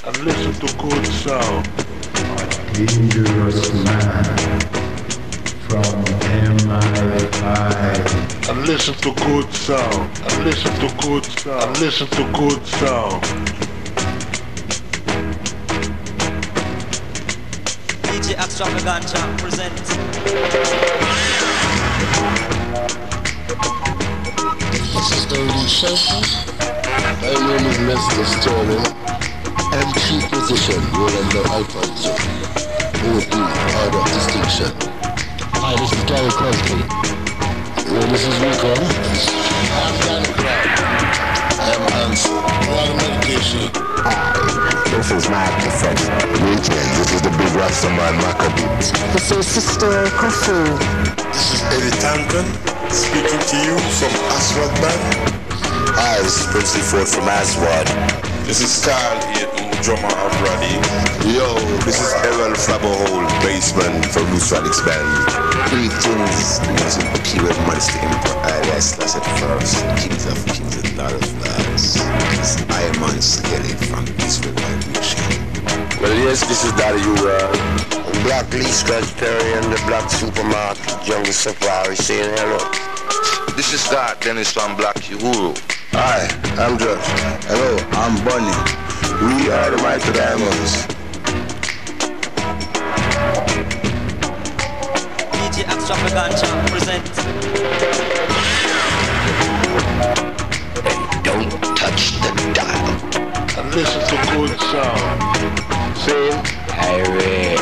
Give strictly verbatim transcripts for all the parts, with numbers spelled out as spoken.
and listen to good sound. Dangerous man from M I five. And listen to good sound. And listen to good sound. And listen to good sound. D J Extravaganza presents. This is the Lucian. My name is Mister Sterling. M two position, roll on the iPod zone. O D, order of distinction. Hi, this is Gary Crosby. Well, this is Rico. I'm Dan Clark. I am Hanson. Wrong medication. Hi, this is my professor. Greetings, this is the big Rastaman Maccabee. This is Sister Kofu. This is Eddie Tanton, speaking to you from Aswad Band. Hi, this is Princely Ford from Aswad. This is Carl Eaton, drummer of Roddy. Yo, this is Errol Flabberhole, bassman from Loose Radix Band. Greetings, this is the keyword Monster Emperor, alias Lasset First, Kings of Kings and Lord of Lords. This is Iron Skelly from Eastwood Revolution. Well, yes, this is Daddy Ura. Black Lee Scratch Perry and the Black Supermarket, Jungle Safari saying hello. This is Scott Dennis from Black Uhuru. Hi, I'm Josh. Hello, I'm Bunny. We are the Mighty Diamonds. D J Extravaganza presents. Hey, don't touch the dial. And listen to good sound. Same Harry.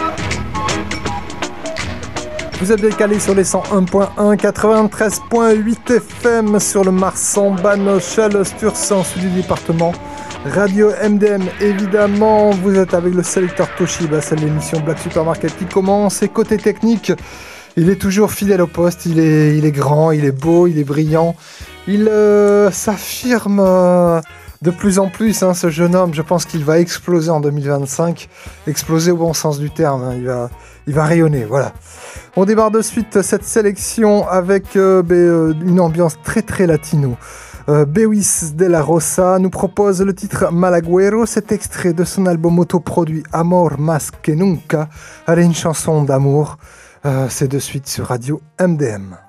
Vous êtes bien calé sur les cent un point un, quatre-vingt-treize point huit F M sur le Marsamba, Nochal, Stursan, sud du département. Radio M D M, évidemment, vous êtes avec le sélecteur Toshiba, c'est l'émission Black Supermarket qui commence. Et côté technique, il est toujours fidèle au poste, il est, il est grand, il est beau, il est brillant. Il euh, s'affirme euh, de plus en plus, hein, ce jeune homme. Je pense qu'il va exploser en deux mille vingt-cinq. Exploser au bon sens du terme, hein, il va... Il va rayonner, voilà. On démarre de suite cette sélection avec euh, bah, euh, une ambiance très très latino. Euh, Bewis de la Rosa nous propose le titre Malaguero, cet extrait de son album autoproduit Amor Más Que Nunca. Elle est une chanson d'amour. Euh, c'est de suite sur Radio M D M.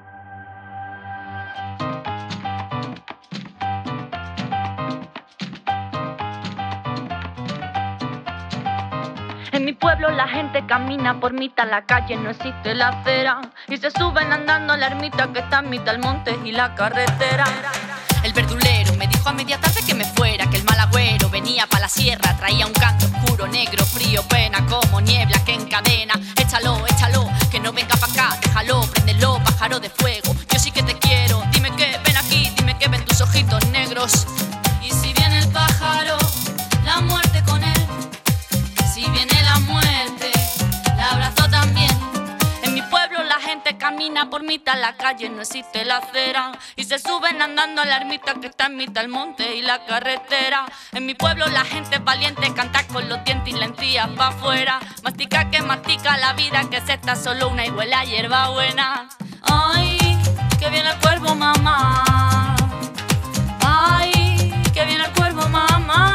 En mi pueblo la gente camina por mitad la calle, no existe la acera. Y se suben andando a la ermita que está en mitad el monte y la carretera. El verdulero me dijo a media tarde que me fuera, que el mal agüero venía pa' la sierra. Traía un canto oscuro, negro, frío, pena, como niebla que encadena. Échalo, échalo, que no venga pa' acá, déjalo, préndelo, pájaro de fuego. Yo sí que te quiero, dime que ven aquí, dime que ven tus ojitos negros. Y si viene el pájaro, la muerte con él. Si viene la muerte, la abrazo también. En mi pueblo la gente camina por mitad la calle, no existe la acera. Y se suben andando a la ermita que está en mitad el monte y la carretera. En mi pueblo la gente es valiente, canta con los dientes y la encía pa' afuera. Mastica que mastica la vida, que se está solo una y huele a hierba buena. Ay, que viene el cuervo, mamá. Ay, que viene el cuervo, mamá.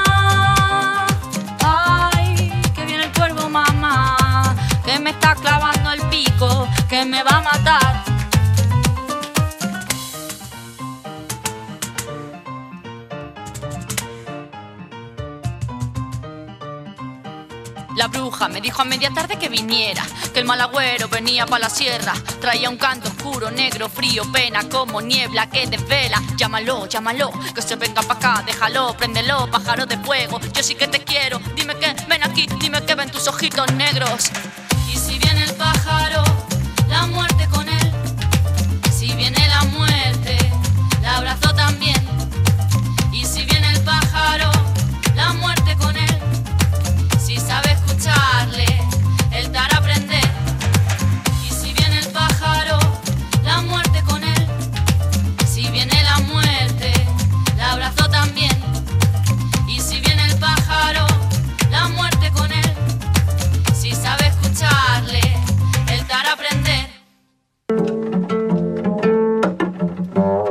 Que me está clavando el pico, que me va a matar. La bruja me dijo a media tarde que viniera, que el mal agüero venía pa' la sierra. Traía un canto oscuro, negro, frío, pena, como niebla que desvela. Llámalo, llámalo, que se venga pa' acá, déjalo, préndelo, pájaro de fuego. Yo sí que te quiero, dime que ven aquí, dime que ven tus ojitos negros. Y si viene el pájaro, la muerte con él. Si viene la muerte, la abrazo también. Y si viene el pájaro, la muerte con él. Si sabe escucharle, él te hará aprender. Y si viene el pájaro, la muerte con él. Si viene la muerte, la abrazo también. Y si viene el pájaro, la muerte con él. Si sabe escucharle, él te hará aprender.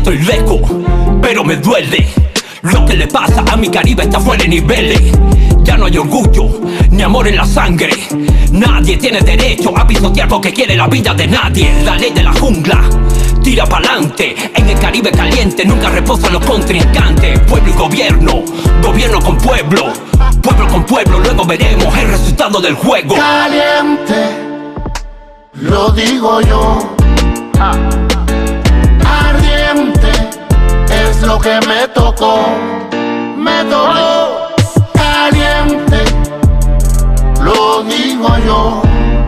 estoy lejos, pero me duele. Lo que le pasa a mi Caribe está fuera de niveles. Ya no hay orgullo, ni amor en la sangre. Nadie tiene derecho a pisotear porque quiere la vida de nadie. La ley de la jungla tira pa'lante. En el Caribe caliente nunca reposan los contrincantes. Pueblo y gobierno, gobierno con pueblo, pueblo con pueblo. Luego veremos el resultado del juego. Caliente, lo digo yo. ah. Ardiente es lo que me tocó. Me tocó. Caliente, lo digo yo.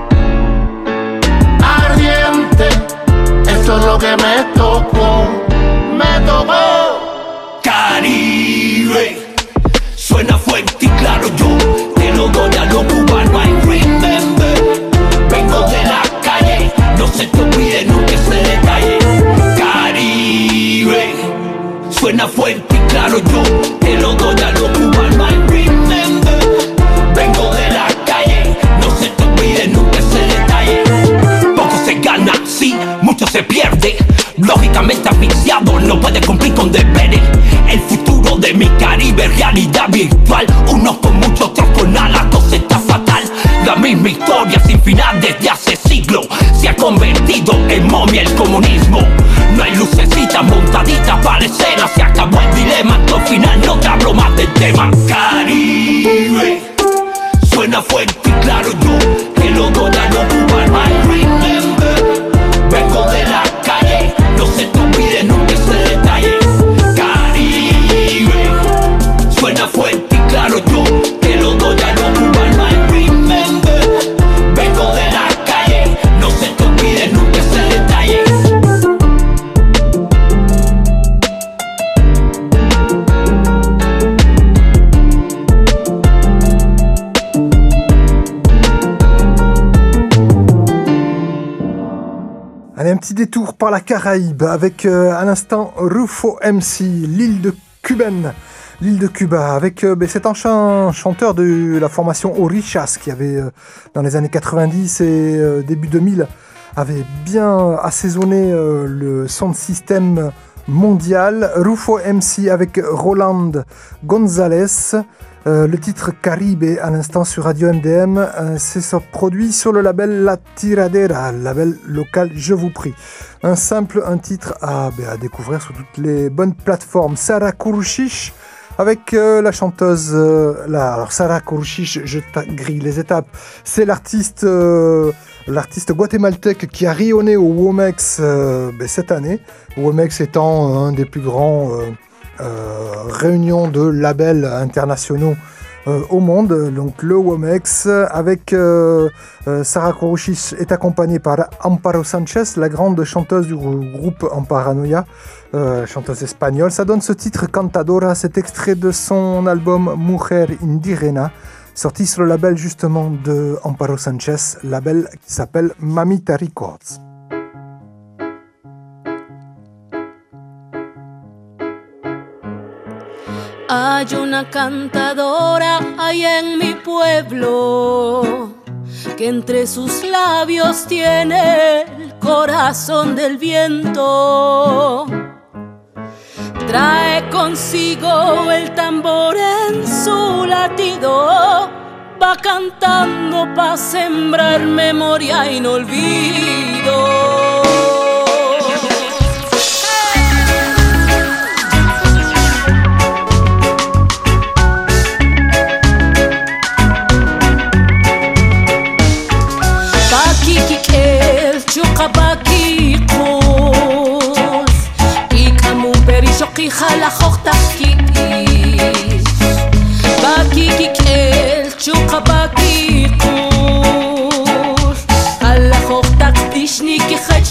Ardiente, eso es lo que me tocó. Me tocó. Caribe, suena fuerte y claro, yo te lo doy a los cubanos. I remember, vengo de la calle, no se te olvide nunca ese detalle. Caribe, suena fuerte y claro, yo te lo doy a los cubanos. I remember, vengo de la calle, no se te olvide nunca ese detalle. Poco se gana, sí, mucho se pierde. Lógicamente asfixiado, no puede cumplir con deberes. El futuro de mi Caribe, realidad virtual. Unos con mucho, otros con nada, cosa está fatal. La misma historia sin final desde hace siglos. Se ha convertido en momia el comunismo. No hay lucecitas montaditas para escena. Se acabó el dilema, hasta el final no te hablo más del tema. Caribe, suena fuerte y claro, yo te lo doy a los cubanos. I remember, vengo de la calle, no se te olvide nunca ese detalle. Caribe, suena fuerte y claro, yo te lo doy a los cubanos. I remember, vengo de la calle, no se te olvide nunca ese detalle. Allez, un petit détour par la Caraïbe avec euh, à l'instant Rufo M C, l'île de Cubaine, l'île de Cuba, avec euh, ben, cet ancien chanteur de la formation Orishas qui avait euh, dans les années quatre-vingt-dix et euh, début deux mille avait bien assaisonné euh, le sound system mondial. Rufo M C avec Roland Gonzalez. Euh, le titre Caribe à l'instant sur Radio M D M, euh, c'est produit sur le label La Tiradera, label local, je vous prie. Un simple, un titre à, ben, à découvrir sur toutes les bonnes plateformes. Sarah Kourouchiche avec euh, la chanteuse, euh, la, alors Sarah Kourouchiche, je grille les étapes, c'est l'artiste, euh, l'artiste guatémaltèque qui a rayonné au Womex euh, ben, cette année. Womex étant un des plus grands euh, Euh, réunion de labels internationaux euh, au monde, donc le Womex, avec euh, euh, Sarah Kourouchiche est accompagnée par Amparo Sanchez, la grande chanteuse du groupe Amparanoia, euh, chanteuse espagnole. Ça donne ce titre Cantadora, cet extrait de son album Mujer Indigena, sorti sur le label justement de Amparo Sanchez, label qui s'appelle Mamita Records. Hay una cantadora allá en mi pueblo que entre sus labios tiene el corazón del viento. Trae consigo el tambor en su latido, va cantando pa' sembrar memoria y no olvido. Chukabakikos Ikamu perishokiha la hochtakikis Bakikikel chukabakikos Ala hochtaktish nikihach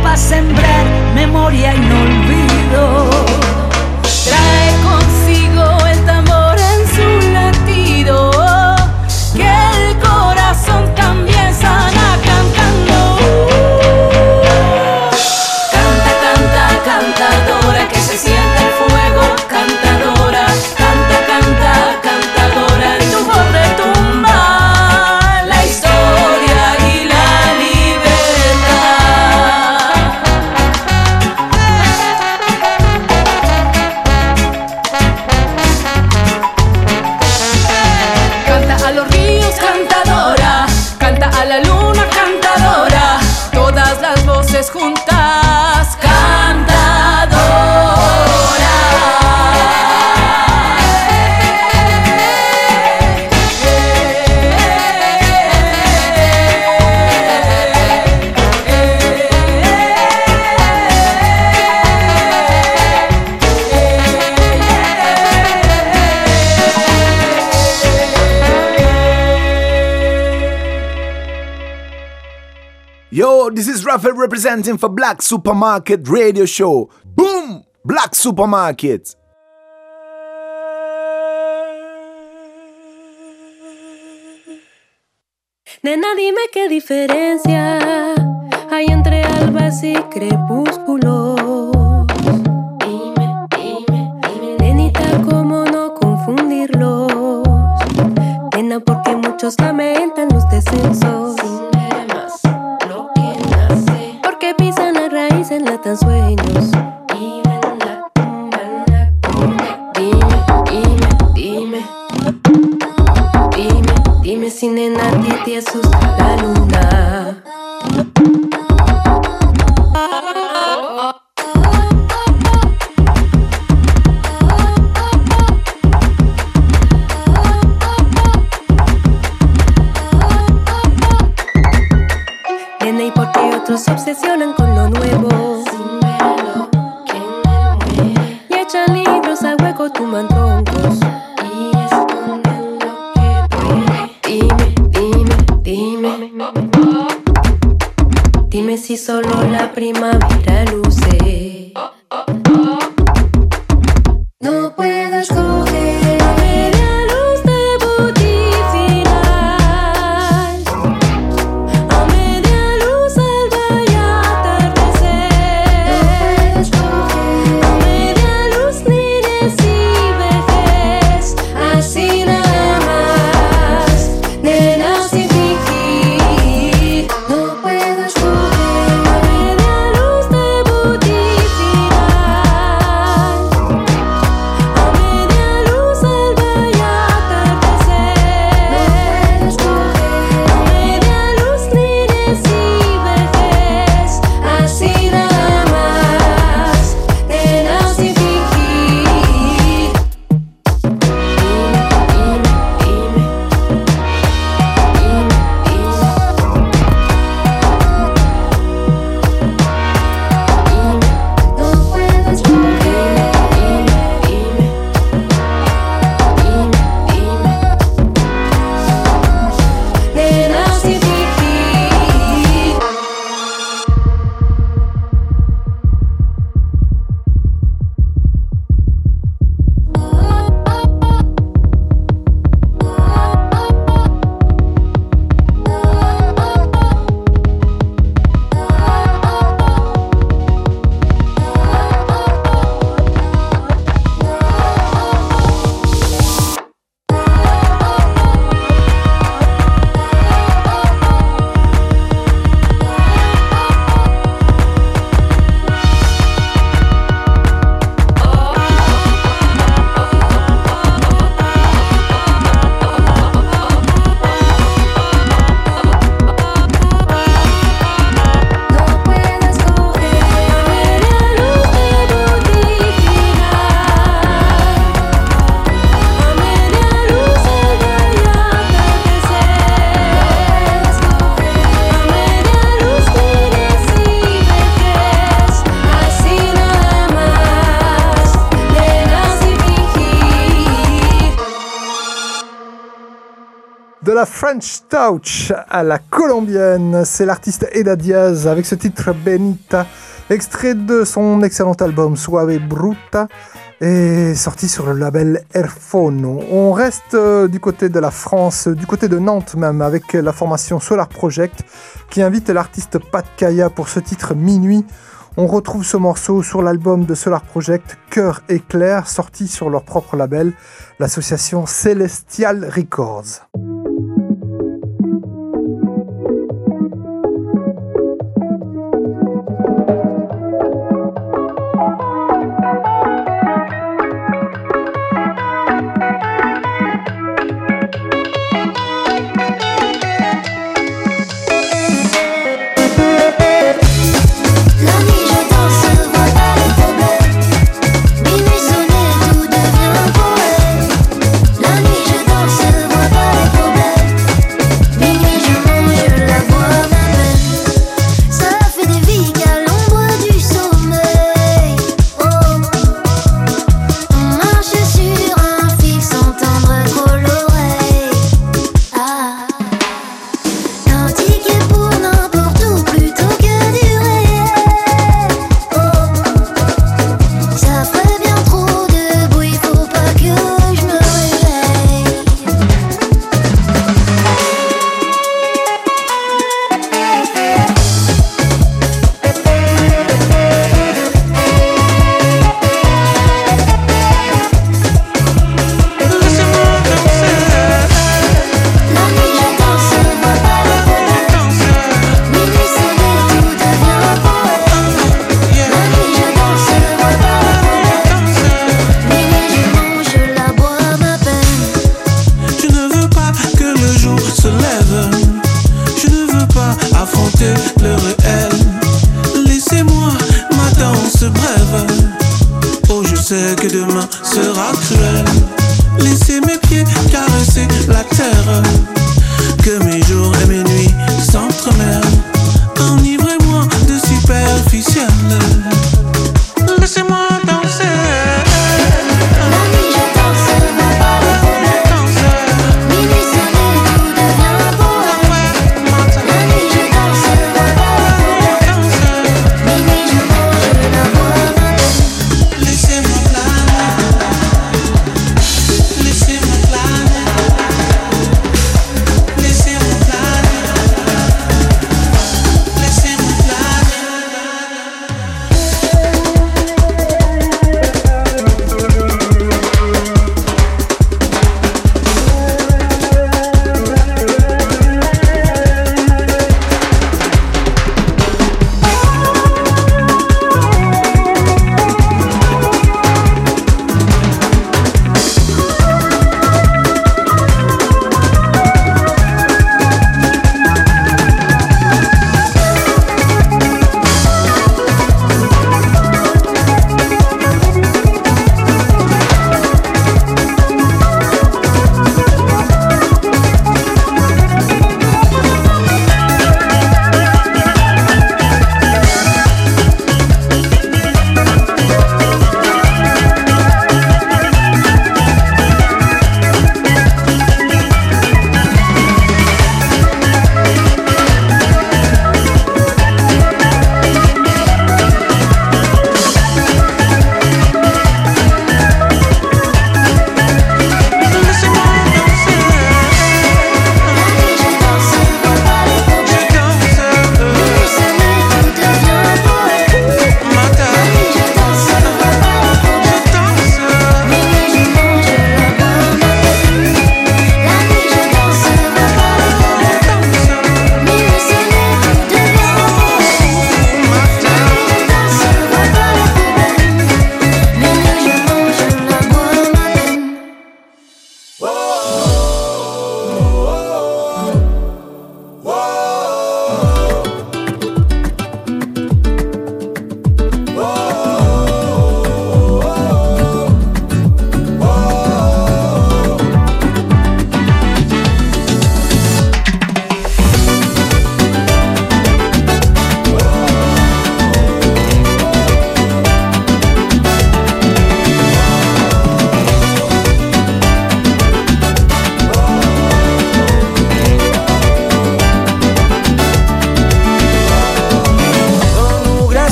pa' sembrar memoria y no olvido. Trae consigo el tambor en su latido, que el corazón también sana cantando. Canta, canta, cantadora, que se siente el fuego, cantadora. Canta, canta, cantadora, en tu voz retumba la historia y la libertad. Canta a los ríos, cantadora. Canta a la luna, cantadora. Todas las voces juntas, cantadora. Yo, this is Raphael representing for Black Supermarket Radio Show. Boom! Black Supermarket. Nena, dime qué diferencia hay entre albas y crepúsculos. Dime, dime, dime. Nenita, cómo no confundirlos. Nena, porque muchos lamentan los descensos. Sin ver más lo que nace. Porque pisan la raíz, enlatan sueños. Y ven la tumba, la tumba. Dime, dime, dime. Dime, dime si nena a ti te asusta la luna. Nena, ¿y por qué otros se obsesionan con lo nuevo? Sin verlo, ¿quién me muere? Y echan libros al hueco, tumban troncos. Y esconden lo que duele. Dime, dime, dime. Dime si solo la primavera luce. No puedo escoger a media luz de butifina, a media luz alba y atardecer. No puedo escoger a media luz niñez y vejez, así nada más, nena, sin fingir. No puedo escoger a media luz de butifina, De la French Touch à la colombienne, c'est l'artiste Eda Diaz avec ce titre Benita, extrait de son excellent album Suave Bruta et sorti sur le label Airphono. On reste euh, du côté de la France, du côté de Nantes même, avec la formation Solar Project qui invite l'artiste Pat Kaya pour ce titre Minuit. On retrouve ce morceau sur l'album de Solar Project Cœur éclair, sorti sur leur propre label, l'association Celestial Records.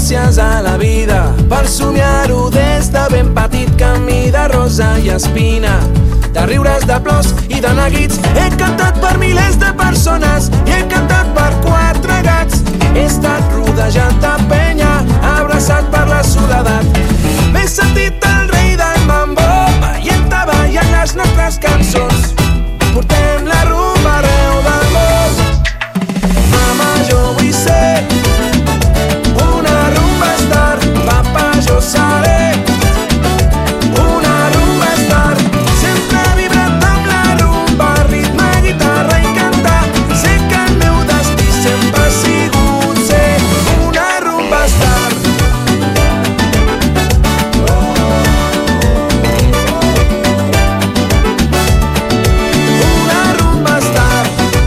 gràcies a la vida per somiar-ho des de ben petit, camí de rosa i espina, de riures, de plors i de neguits. He cantat per milers de persones i he cantat per quatre gats. He estat rodejat de penya, abraçat per la soledat. M'he sentit el rei del mambo, veient-te ballant les nostres cançons. Portem la rumba arreu del món. Mama, jo vull ser una rumba star. Papa, jo seré una rumba star. Sempre vibrant amb la rumba, ritme, guitarra i cantar. Sé que el meu destí sempre ha sigut ser una rumba star. Una rumba star.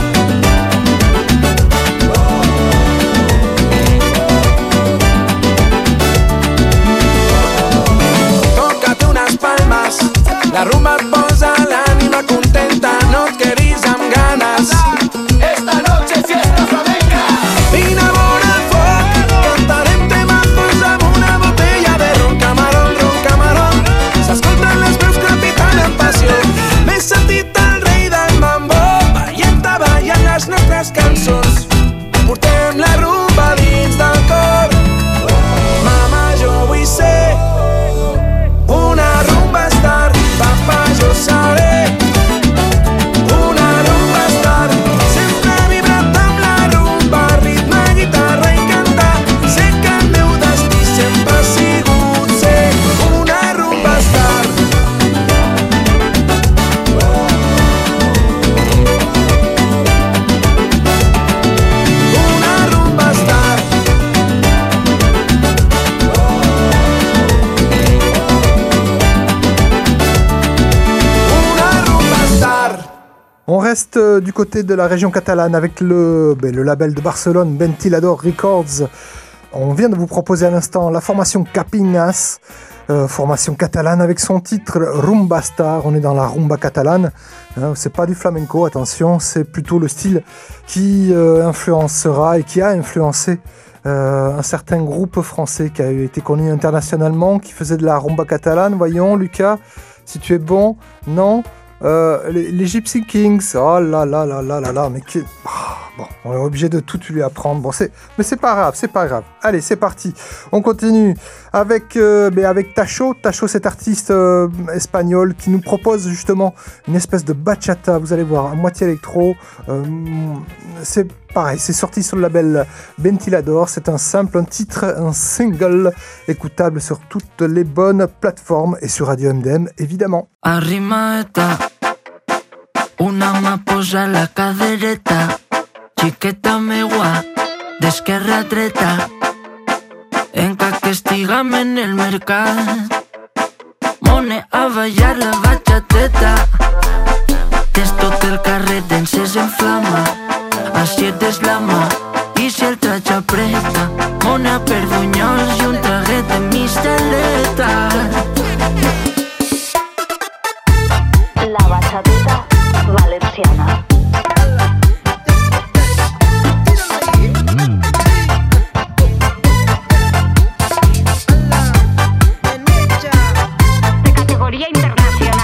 Tócate unes palmes, la rumba et posa l'ànima contenta, no et quedis amb ganes. Esta noche fiesta flamenca. Vine a vora el foc, cantarem temazos amb una botella de ron. Camarón, ron, camarón, s'escolten les veus crepitant amb passió. M'he sentit el rei del mambo, veient-te ballant les nostres cançons. Portem la rumba dins del cor. Mama, jo vull ser una rumba star. Papa, jo seré una rumba star. Sempre vibrant amb la rumba, ritme, guitarra i cantar. Sé que el meu destí sempre ha sigut ser una rumba star. Una rumba star. Una rumba star. On reste euh, du côté de la région catalane avec le, ben, le label de Barcelone, Ventilador Records. On vient de vous proposer à l'instant la formation Capinas, euh, formation catalane avec son titre Rumba Star. On est dans la rumba catalane, hein, c'est pas du flamenco, attention, c'est plutôt le style qui euh, influencera et qui a influencé euh, un certain groupe français qui a été connu internationalement, qui faisait de la rumba catalane. Voyons, Lucas, si tu es bon, non Euh, les, les Gypsy Kings, oh là là là là là là, mais que... Ah, bon, on est obligé de tout lui apprendre, bon, c'est... mais c'est pas grave, c'est pas grave. Allez, c'est parti, on continue avec, euh, ben avec Tacho, Tacho, cet artiste euh, espagnol qui nous propose justement une espèce de bachata, vous allez voir, à moitié électro, euh, c'est pareil, c'est sorti sur le label Ventilador, c'est un simple, un titre, un single écoutable sur toutes les bonnes plateformes et sur Radio M D M évidemment. Arrimata, una mà posa la cadereta, xiqueta meua, d'esquerra a dreta, enca que estiguem en el mercat, mone a ballar la bachateta, des tot el carrer d'encès en flama, a siete és la mà, i si el traig apreta, mone a per bunyols i un traguet de misteleta. La bachateta valenciana. De categoría internacional.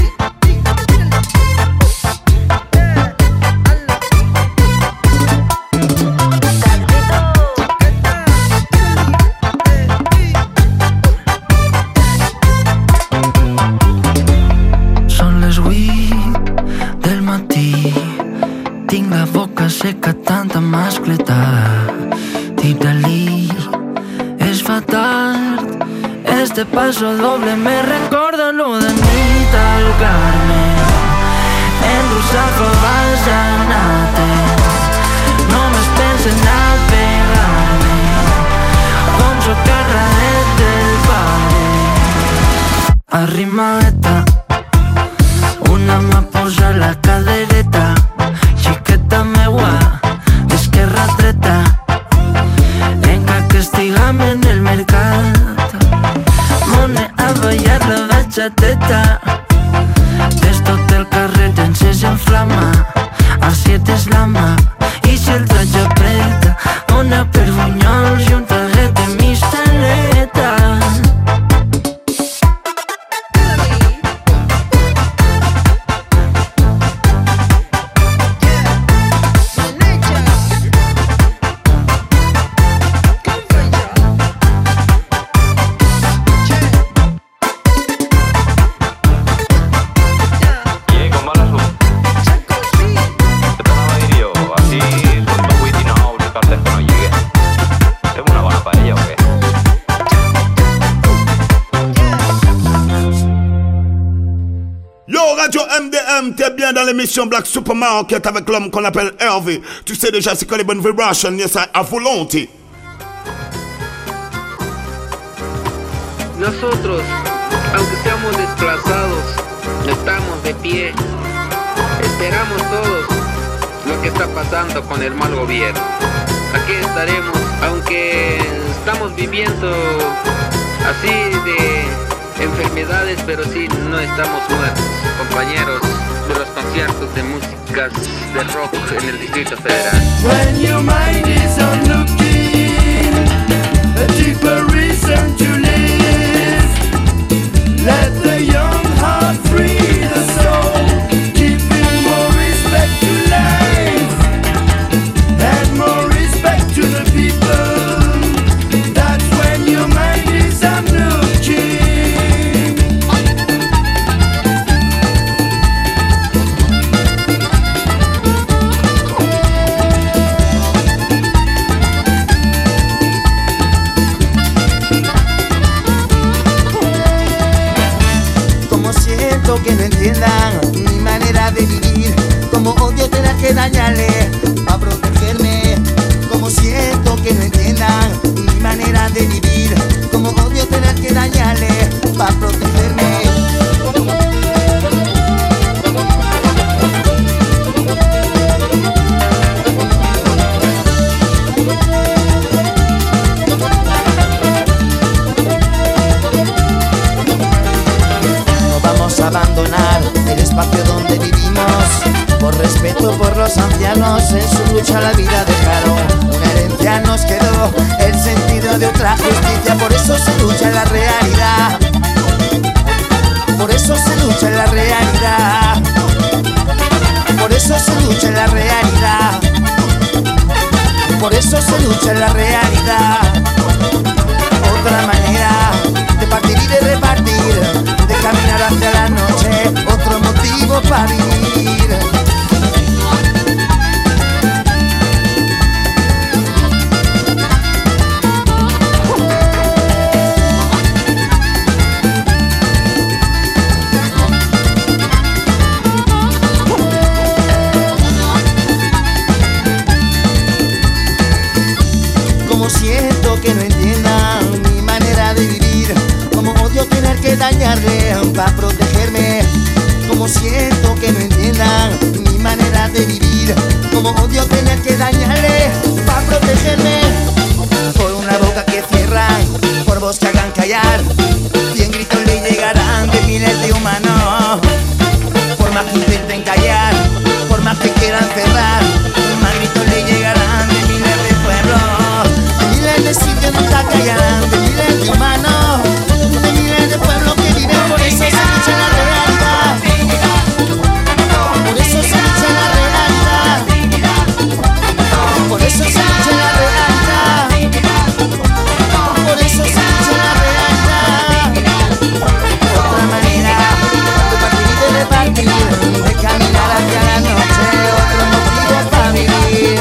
Tinc la boca seca, tanta mascleta. Tira-li, es fa tard. Este paso doble me recorda lo de Nita al Carmen. En Rusafa vas a anar-te. Només pensen a pegar-me. Com soc carradet del pare. Arrimada, una mà posa la cadereta, xiqueta meua, d'esquerra a dreta, enca que estiguem en el mercat, mone a ballar la bachateta, des tot el carrer encès en flama, a siete és la mà, i si el traig apreta, mone per bunyols i un traguet de mis Radio M D M, t'es bien dans l'émission Black Supermarket avec l'homme qu'on appelle Hervé. Tu sais déjà c'est quoi les bonnes vibrations, yes, à volonté. Nosotros, aunque seamos desplazados, estamos de pie. Esperamos todos lo que está pasando con el mal gobierno. Aquí estaremos, aunque estamos viviendo así de enfermedades, pero sí no estamos muertos, compañeros de los conciertos de músicas de rock en el Distrito Federal. When your mind is on looking, a deeper reason to live. Let the young heart free the soul, giving more respect to life and more respect to the people. That's when your mind is on looking. Que no entiendan mi manera de vivir, como odio tener que dañarle para protegerme, como siento que no entiendan mi manera de vivir, como odio tener que dañarle para protegerme. Abandonar el espacio donde vivimos, por respeto por los ancianos, en su lucha la vida dejaron. Una herencia nos quedó, el sentido de otra justicia, por eso se lucha en la realidad. Por eso se lucha en la realidad. Por eso se lucha en la realidad. Por eso se lucha en la realidad. Otra manera de partir y de repartir, de caminar hacia la noche, otro motivo para vivir. Como siento que no entiendan mi manera de vivir, como odio tener que dañarle para protegerme, como siento que no entiendan mi manera de vivir, como odio tener que dañarle para protegerme. Por una boca que cierran, por voz que hagan callar, cien gritos le llegarán de miles de humanos. Por más que intenten callar, por más que quieran cerrar, más gritos le llegarán de miles de pueblos, de miles de sitios nunca callarán, de miles de humanos, de miles de pueblos que viven. Por eso se lucha en la realidad. Por eso se lucha en la realidad. Por eso se lucha en la realidad. Por eso se lucha en la realidad. Otra manera de partir y de repartir, de caminar hacia la noche, otro motivo para vivir.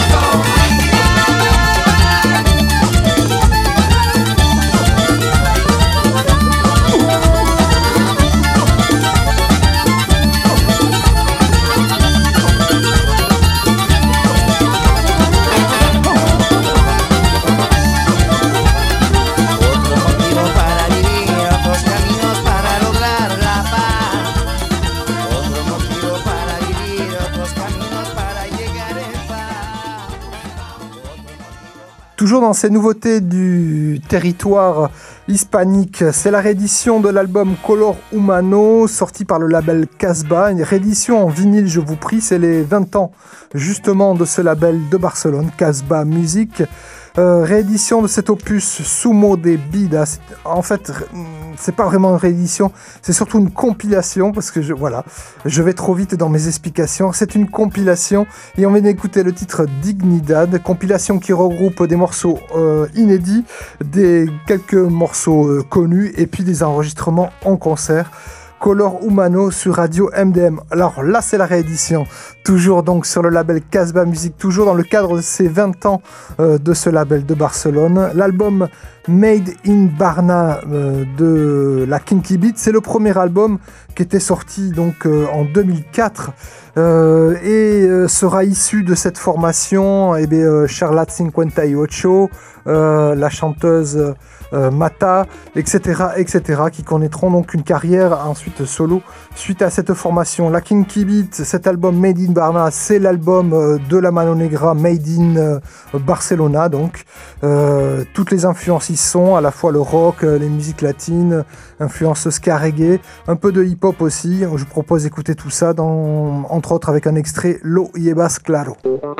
Toujours dans ces nouveautés du territoire hispanique, c'est la réédition de l'album Color Humano, sorti par le label Casbah, une réédition en vinyle, je vous prie, c'est les vingt ans justement de ce label de Barcelone, Casbah Music. Euh, réédition de cet opus Sumo de Vida. C'est, en fait, c'est pas vraiment une réédition, c'est surtout une compilation, parce que je, voilà, je vais trop vite dans mes explications. C'est une compilation et on vient d'écouter le titre Dignidad, compilation qui regroupe des morceaux euh, inédits, des quelques morceaux euh, connus et puis des enregistrements en concert. Color Humano sur Radio M D M. Alors là, c'est la réédition, toujours donc sur le label Casbah Music, toujours dans le cadre de ces vingt ans euh, de ce label de Barcelone. L'album Made in Barna euh, de la Kinky Beat, c'est le premier album qui était sorti donc euh, en deux mille quatre euh, et euh, sera issu de cette formation eh bien, euh, Charlotte cinquantotto, euh, la chanteuse euh, Mata, et cetera, et cetera, qui connaîtront donc une carrière ensuite solo suite à cette formation. La Kinky Beat, cet album Made in Barna, c'est l'album euh, de la Mano Negra Made in euh, Barcelona, donc euh, toutes les influences y sont, à la fois le rock, euh, les musiques latines, influence ska reggae, un peu de hip-hop aussi. Je vous propose d'écouter tout ça, dans, entre autres avec un extrait Lo Llevas Claro.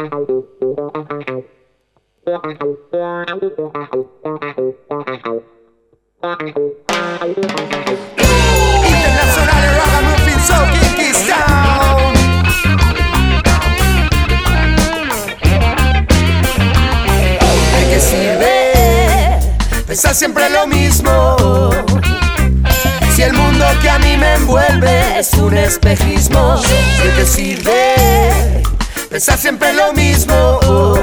International Ragamuffin So Kinky Sound. ¿De qué sirve pensar siempre lo mismo? Si el mundo que a mí me envuelve es un espejismo. ¿De qué sirve pensar siempre lo mismo?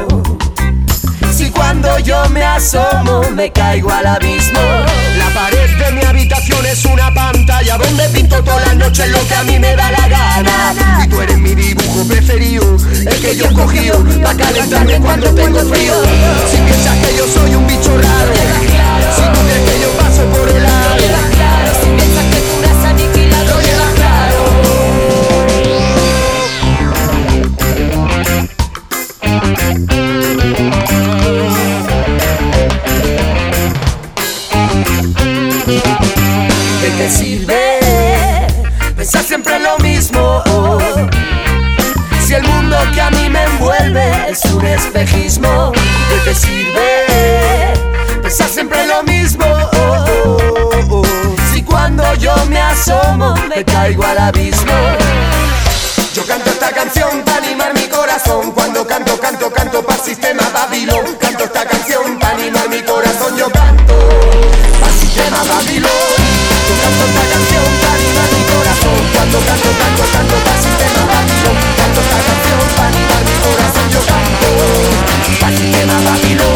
Si cuando yo me asomo me caigo al abismo. La pared de mi habitación es una pantalla donde pinto todas las noches lo que a mí me da la gana. Y tú eres mi dibujo preferido, el que yo he cogido para calentarme cuando tengo frío. Si piensas que yo soy un bicho raro, si tú crees que yo paso por el lado, si piensas que tú me has aniquilado, lo llevas claro. ¿De qué sirve pensar siempre lo mismo? Si el mundo que a mí me envuelve es un espejismo. ¿De qué sirve pensar siempre lo mismo? Si cuando yo me asomo me caigo al abismo. Yo canto esta canción para animar mi corazón. Cuando canto, canto, canto para el sistema Babilón. Canto esta canción para animar mi corazón. Yo canto para el sistema Babilón. Yo canto esta canción para animar mi corazón. Cuando canto, canto, canto para el sistema Babilón. Canto esta canción para animar mi corazón. Yo canto para el sistema Babilón.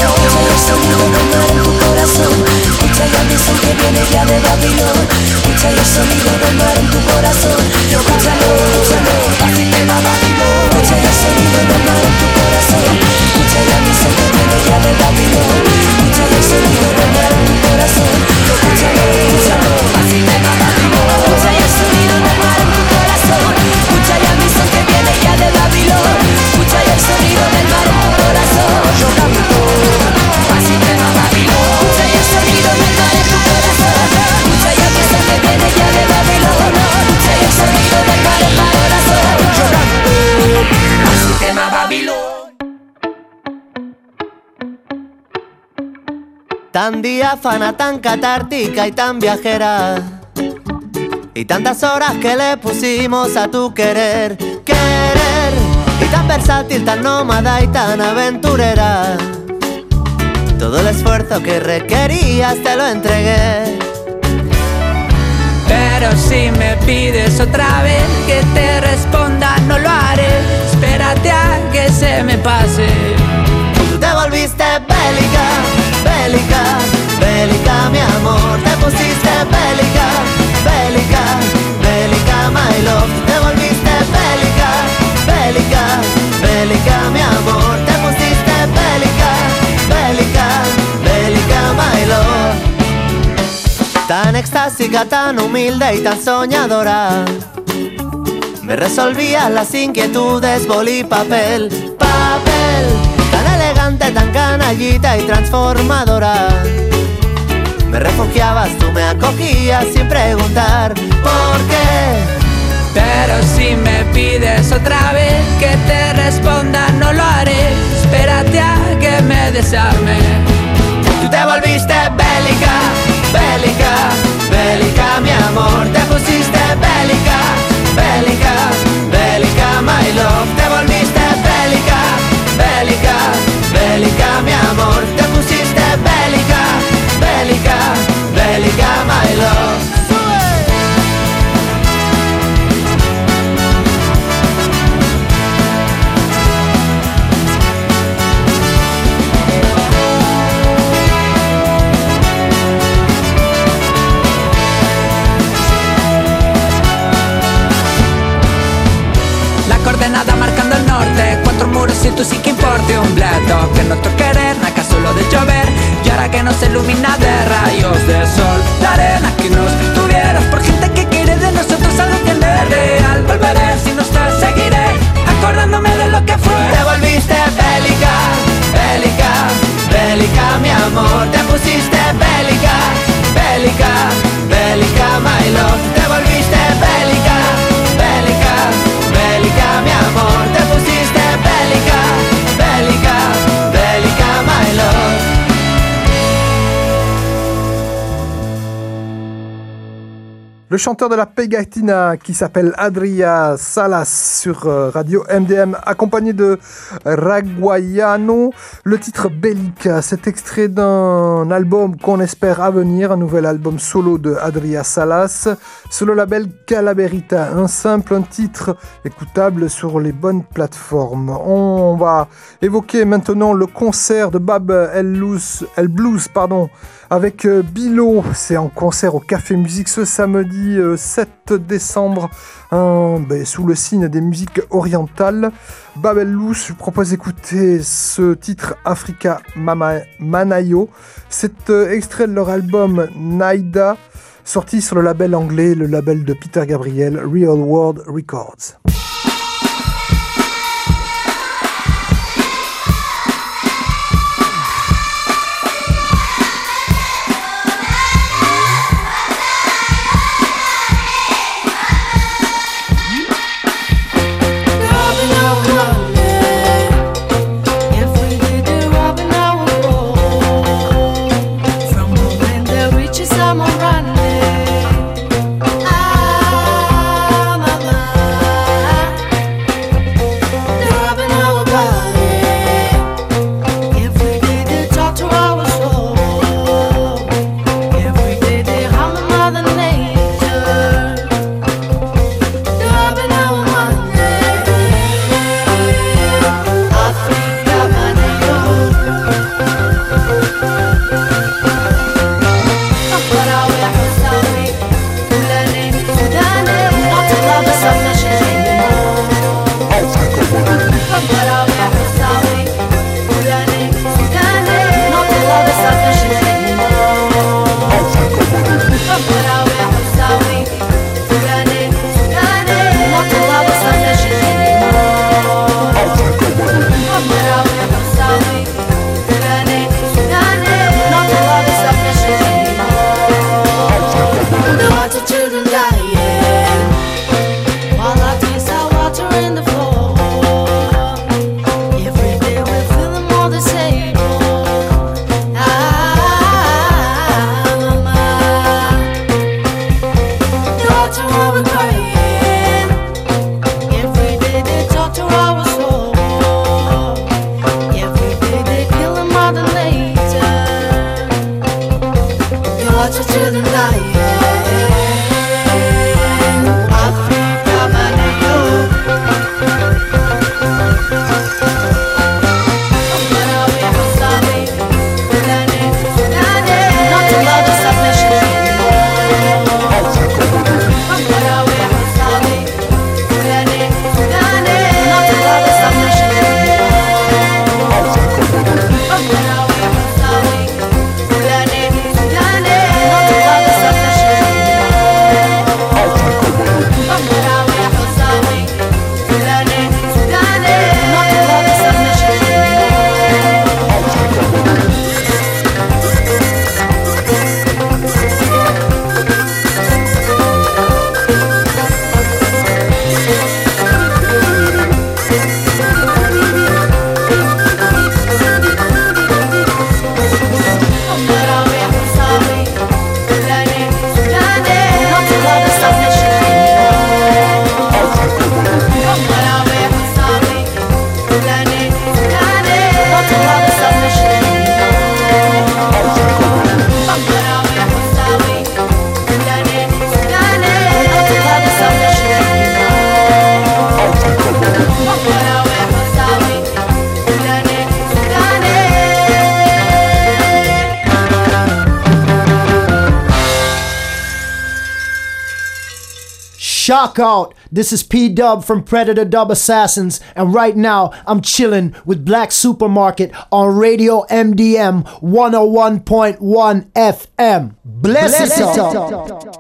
Escucha el sonido del mar en tu corazón. Escucha la misión que viene ya de Babilón. Escucha el sonido del mar en tu corazón. Yo escúchalo, escúchalo, para el sistema Babilón. Escucha el sonido del mar en tu corazón. Escucha la misión que viene ya de Babilón. Escucha el sonido del mar en tu corazón. Yo escúchalo, escúchalo, para el sistema Babilón. Escucha el sonido del mar en tu corazón. Escucha la misión que viene ya de Babilón. Escucha el sonido del mar en tu corazón. Yo canto para el sistema Babilón. Escucha el sonido del mar en tu corazón. Escucha la misión que viene ya de Babilón. Escucha el sonido del mar en tu corazón. Yo canto para el sistema Babilón. Tan diáfana, tan catártica y tan viajera, y tantas horas que le pusimos a tu querer, querer, y tan versátil, tan nómada y tan aventurera. Todo el esfuerzo que requerías te lo entregué. Pero si me pides otra vez que te responda, no lo haré. Espérate a que se me pase. Tú te volviste bélica, bélica, bélica, mi amor. Te pusiste bélica, bélica, bélica, my love. Te volviste bélica, bélica, bélica, mi amor. Te pusiste bélica, bélica, bélica, my love. Tan extásica, tan humilde y tan soñadora, me resolvías las inquietudes, boli y papel, papel. Tan elegante, tan canallita y transformadora, me refugiabas, tú me acogías sin preguntar por qué. Pero si me pides otra vez que te responda, no lo haré. Espérate a que me desarme. Tú te volviste bélica, bélica, bélica, mi amor. Te pusiste bélica, bélica, bélica, my love. Te volviste bélica, bélica, bélica, mi amor. Te pusiste bélica, bélica, bélica, my love. porti un bledo, que nuestro querer naca solo de llover, y ahora que nos ilumina de rayos de sol, la arena que nos tuvieras por gente que quiere de nosotros algo que no es real. Volveré si no te seguiré, acordándome de lo que fue. Te volviste bélica, bélica, bélica, mi amor. Te pusiste bélica, bélica, bélica, my love. Te volviste bélica, bélica, bélica, mi amor. Te pusiste bélica, bélica, bélica, my love. Le chanteur de la Pegatina qui s'appelle Adria Salas sur Radio M D M, accompagné de Raguayano. Le titre Bellica, c'est extrait d'un album qu'on espère à venir, un nouvel album solo de Adria Salas sur le label Calaberita. Un simple, un titre écoutable sur les bonnes plateformes. On va évoquer maintenant le concert de Bab El Blues, El Blues pardon, avec Bilo. C'est en concert au Café Musique ce samedi sept décembre, hein, ben, sous le signe des musiques orientales. Bab El Blues, je vous propose d'écouter ce titre Africa Mama, Manayo. C'est euh, extrait de leur album Naida, sorti sur le label anglais, le label de Peter Gabriel, Real World Records. Shock out! This is P-Dub from Predator Dub Assassins, and right now I'm chilling with Black Supermarket on Radio M D M one oh one point one F M. Bless, Bless it up! up.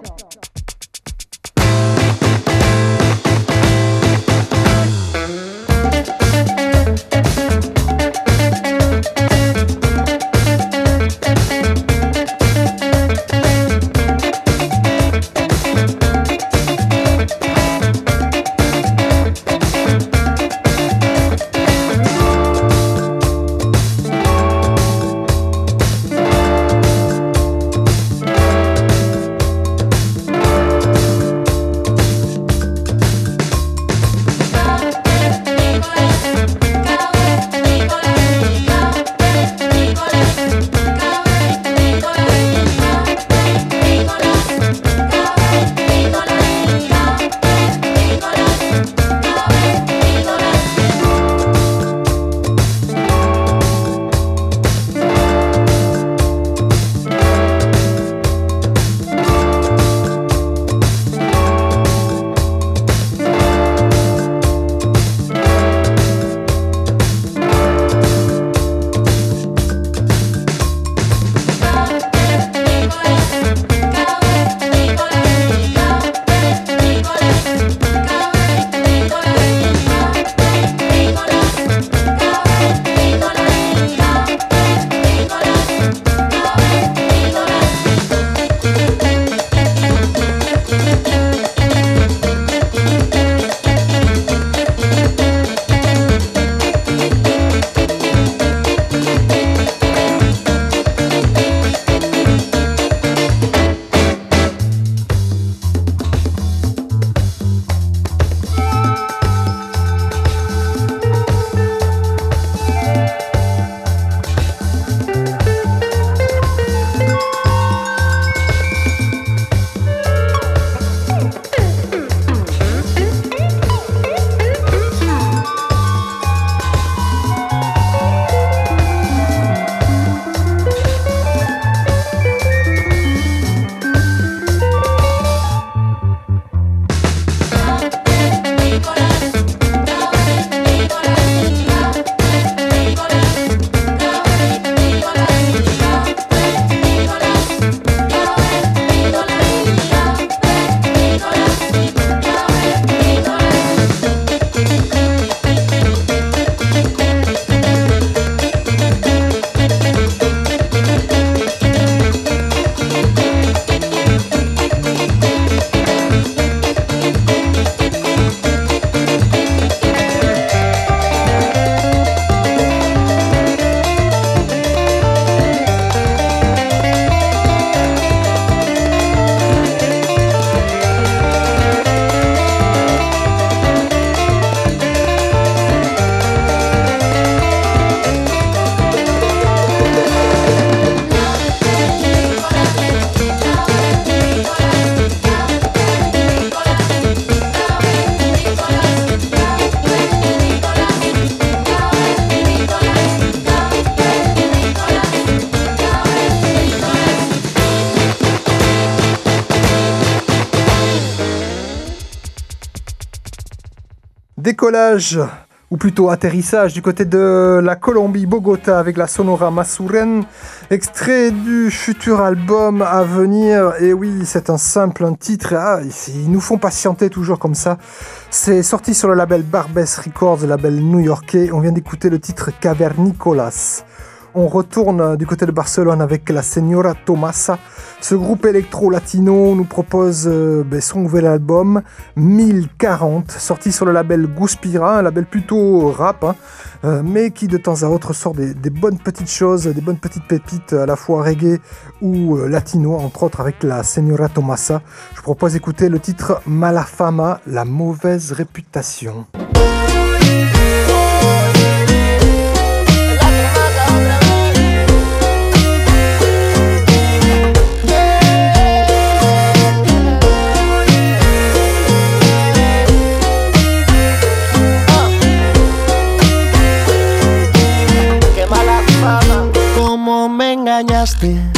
Décollage, ou plutôt atterrissage, du côté de la Colombie, Bogota, avec la Sonora Masuren, extrait du futur album à venir. Et oui, c'est un simple, un titre, ah, ils nous font patienter toujours comme ça. C'est sorti sur le label Barbès Records, le label new-yorkais. On vient d'écouter le titre Cavernicolas. On retourne du côté de Barcelone avec la Señora Tomasa. Ce groupe électro-latino nous propose euh, ben, son nouvel album mille quarante, sorti sur le label Guspira, un label plutôt rap, hein, euh, mais qui de temps à autre sort des, des bonnes petites choses, des bonnes petites pépites à la fois reggae ou euh, latino, entre autres avec la Señora Tomasa. Je vous propose d'écouter le titre Mala Fama, la mauvaise réputation.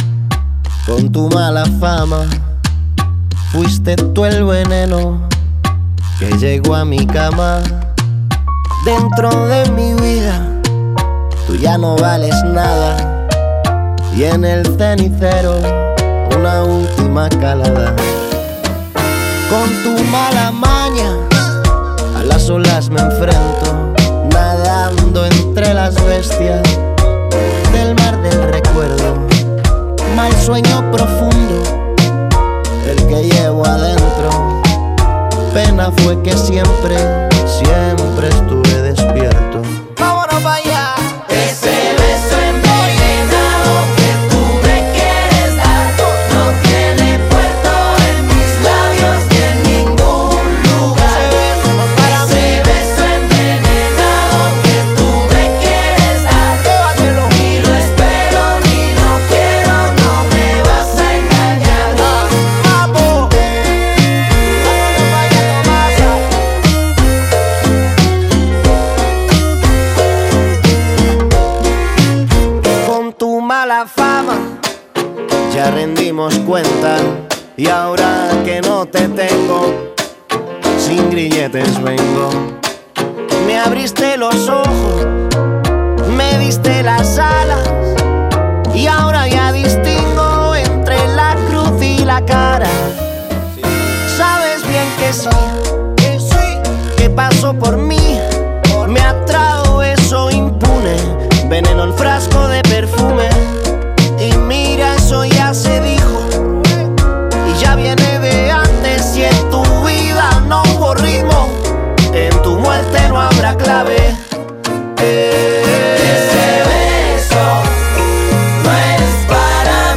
Con tu mala fama, fuiste tú el veneno que llegó a mi cama. Dentro de mi vida tú ya no vales nada, y en el cenicero una última calada. Con tu mala maña a las olas me enfrento, nadando entre las bestias del mar del recuerdo. Mal sueño profundo el que llevo adentro, pena fue que siempre, siempre estuve despierto. Vámonos para allá. Ese beso envenenado que tú me quieres dar no tiene puerto en mis labios ni en ningún lugar. Ese beso envenenado que tú me quieres dar, ni lo espero ni lo quiero, no me vas a engañar. Vamos. Con tu mala fama ya rendimos cuenta, y ahora que no te tengo, sin grilletes vengo. Me abriste los ojos, me diste las alas, y ahora ya distingo entre la cruz y la cara. Sabes bien que sí, que sí, que pasó por mí, me atrajo eso impune, veneno el frasco de perfume. Y mira, eso ya se dijo, y ya viene de antes. Si en tu vida no hubo ritmo, en tu muerte no habrá clave. Eh, Ese beso no es para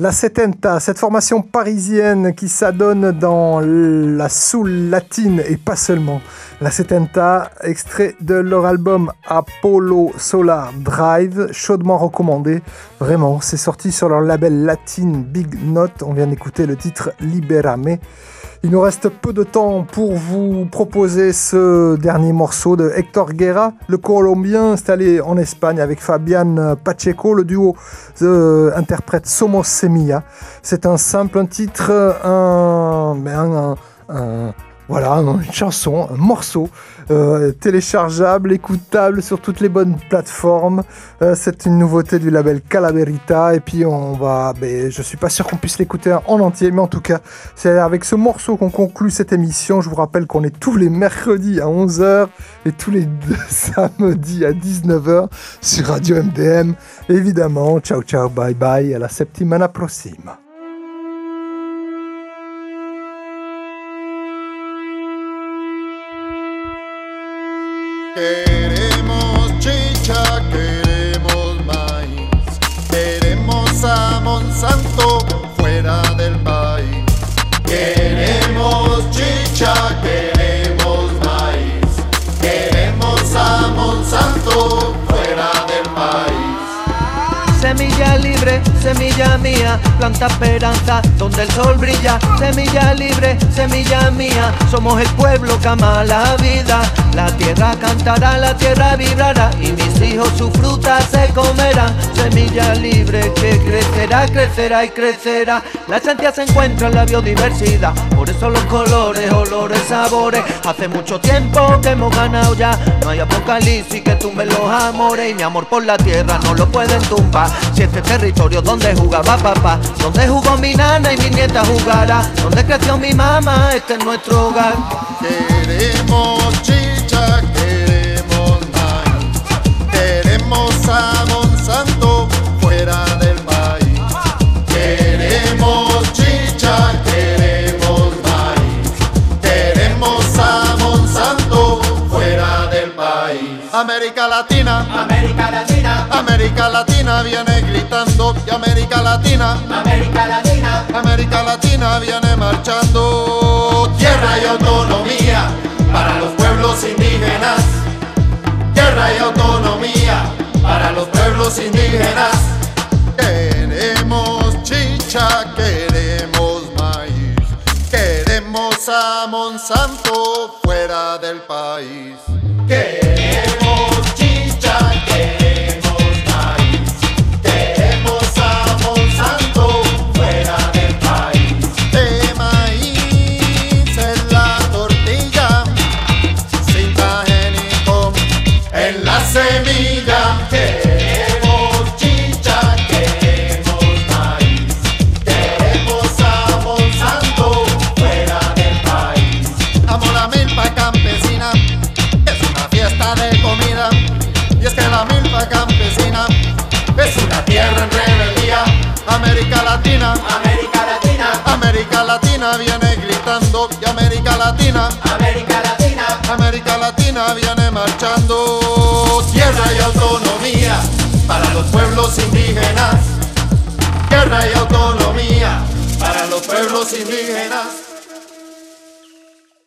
La setenta, cette formation parisienne qui s'adonne dans la soul latine et pas seulement. La setenta, extrait de leur album Apollo Solar Drive, chaudement recommandé. Vraiment, c'est sorti sur leur label latine Big Note. On vient d'écouter le titre Libérame. Il nous reste peu de temps pour vous proposer ce dernier morceau de Héctor Guerra, le Colombien installé en Espagne avec Fabian Pacheco. Le duo euh, interprète Somos Semilla. C'est un simple, un titre, un, un, un, un voilà, une chanson, un morceau euh, téléchargeable, écoutable sur toutes les bonnes plateformes. Euh, c'est une nouveauté du label Calaverita. Et puis on va, ben, je suis pas sûr qu'on puisse l'écouter en entier, mais en tout cas, c'est avec ce morceau qu'on conclut cette émission. Je vous rappelle qu'on est tous les mercredis à onze heures et tous les samedis à dix-neuf heures sur Radio M D M. Évidemment, ciao ciao, bye bye, à la settimana prossima. Queremos chicha, queremos maíz, queremos a Monsanto fuera del país. Queremos chicha, queremos maíz, queremos a Monsanto fuera del país. Semilla libre, semilla mía, planta esperanza donde el sol brilla. Semilla libre, semilla mía, somos el pueblo que ama la vida. La tierra cantará, la tierra vibrará y mis hijos su fruta se comerán. Semilla libre que crecerá, crecerá y crecerá. La esencia se encuentra en la biodiversidad, por eso los colores, olores, sabores. Hace mucho tiempo que hemos ganado ya, no hay apocalipsis que tumbe los amores. Y mi amor por la tierra no lo pueden tumbar. Si este territorio donde jugaba papá, donde jugó mi nana y mi nieta jugará, donde creció mi mamá, este es nuestro hogar. Queremos chicha, queremos maíz, queremos a Monsanto fuera del país. Queremos chicha, queremos maíz, queremos a Monsanto fuera del país. América Latina, América Latina, América Latina viene gritando y América Latina, América Latina, América Latina viene marchando. Tierra y autonomía para los pueblos indígenas. Tierra y autonomía para los pueblos indígenas. Queremos chicha, queremos maíz, queremos a Monsanto fuera del país. Queremos chicha, queremos maíz, queremos a Monsanto fuera del país. De maíz en la tortilla, sin transgénico en la semilla. Queremos chicha, queremos maíz, queremos a Monsanto fuera del país. Amo la milpa campesina, fiesta de comida, y es que la milpa campesina es una tierra en rebeldía. América Latina, América Latina, América Latina viene gritando y América Latina, América Latina, América Latina viene marchando. Tierra y autonomía para los pueblos indígenas. Tierra y autonomía para los pueblos indígenas.